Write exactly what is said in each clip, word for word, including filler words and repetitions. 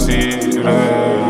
سیره.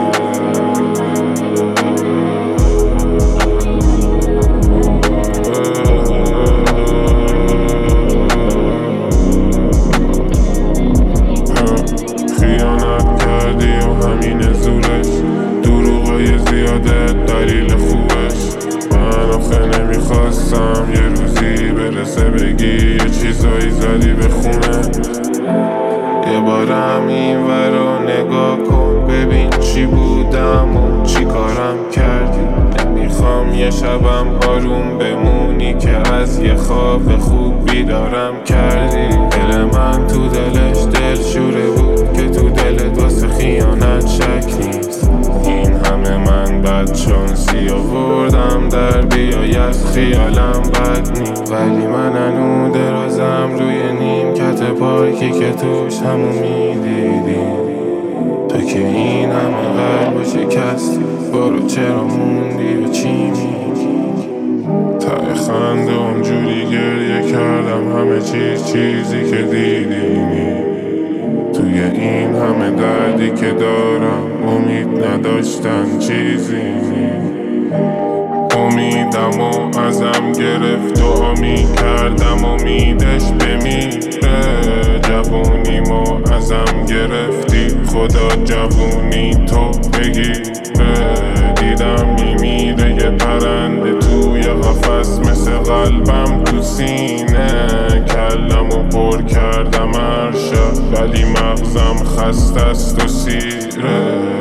خیانت کردی و همین زورش، دروغای زیاده دلیل خوبش. من آخه نمیخواستم یه روزی برسه بگی یه چیزایی زدی به خونه. یه بارم این ورا نگاه کن ببین چی بودم و چی کارم کردی. نمیخوام یه شبم آروم بمونی که از یه خواب خوب بیدارم کردی. دل من تو دلش دلشوره بود که تو دلت واسه خیانت شک نیست. این همه من بد شانسی آوردم در بیای از خیالم بد نیست. ولی من هنو درازم روی نیمکت پارکی که توش همو میدیدی. تو که این همه قلب شکستی برو چرا موندی و چی میگی. ته خنده اونجوری گریه کردم همه چیز چیزی که دیدی. توی این همه دردی که دارم امید نداشتن چیزی نی. امیدم و ازم گرفت و آمی کردم امیدش بمیره. جوونیمو ازم گرفتی خدا جوونی تو بگیره. دیدم میمیره یه پرنده توی قفس مثل قلبم تو سینه. کلمو پر کردم هر شب ولی مغزم خسته است و سیره.